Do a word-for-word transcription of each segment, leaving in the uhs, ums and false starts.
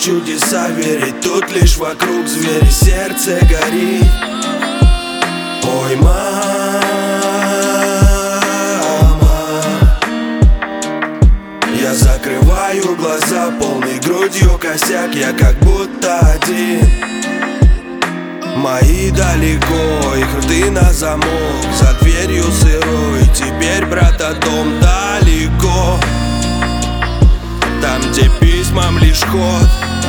чудеса верить, тут лишь вокруг звери, сердце горит. Ой, мама, я закрываю глаза, полной грудью косяк, я как будто один. Мои далеко, их рты на замок, за дверью сырой, теперь, брата, дом далеко. Там, где письмам лишь ход.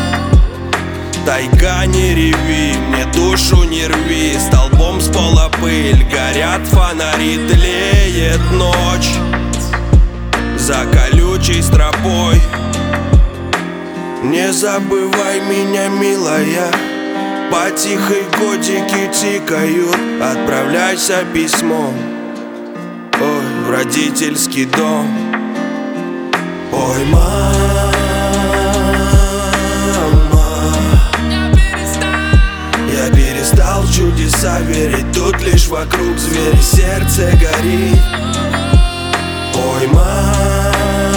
Тайга, не реви, мне душу не рви, столбом с пола пыль, горят фонари, тлеет ночь за колючей стропой. Не забывай меня, милая, по тихой годики тикают, отправляйся письмом, ой, в родительский дом. Ой, мама, я перестал в чудеса верить, тут лишь вокруг звери, сердце горит. Ой, мама,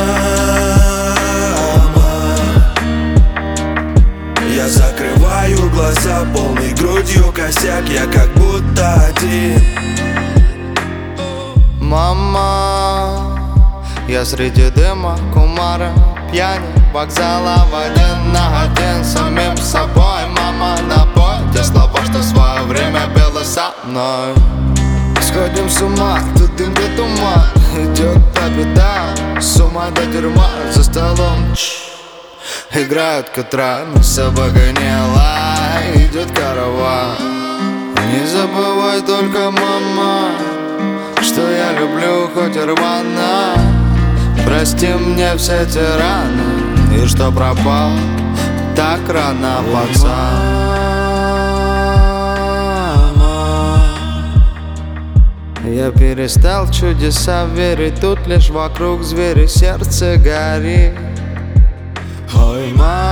я закрываю глаза, полной грудью косяк, я как будто один. Мама, я среди дыма, кумара, пьяни, вокзала в один на один с самим собой. Мама, напой те слова, что в свое время было со мной. Сходим с ума, тут дым, где туман, идет та беда, с ума до дерьма, за столом играют катран, собака не лай, идет караван. Не забывай только, мама, что я люблю хоть и рвано. Прости мне все те раны, и что пропал так рано, пацан. Я перестал в чудеса верить, тут лишь вокруг звери, сердце горит. Ой,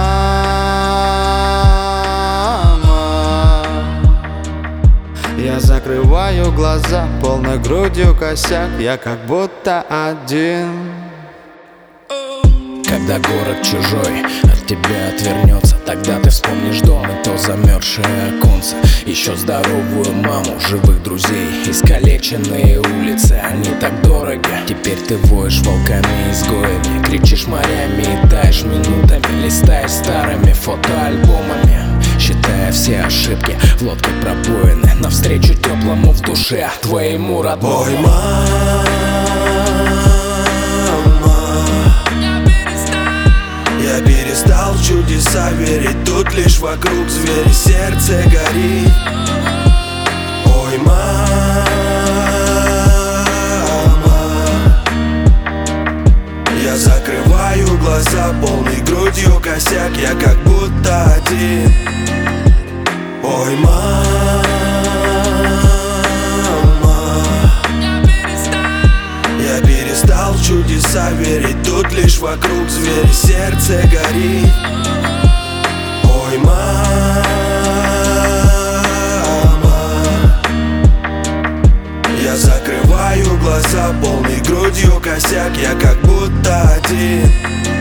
мама, я закрываю глаза, полной грудью косяк, я как будто один. Когда город чужой от тебя отвернется, тогда ты вспомнишь дом и то замерзшее оконце. Еще здоровую маму, живых друзей, искалеченные улицы, они так дороги. Теперь ты воешь волками изгоями, кричишь морями и таешь минутами, листаешь старыми фотоальбомами, считая все ошибки в лодке пробоины, навстречу теплому в душе твоему родному. Ой, мама, я перестал в чудеса верить, тут лишь вокруг звери, сердце горит. Ой, мама, я закрываю глаза, полной грудью косяк, я как будто один. Ой, мама, я перестал в чудеса верить, тут лишь вокруг звери, сердце горит. Ой, мама, я закрываю глаза, полной грудью косяк, я как будто один.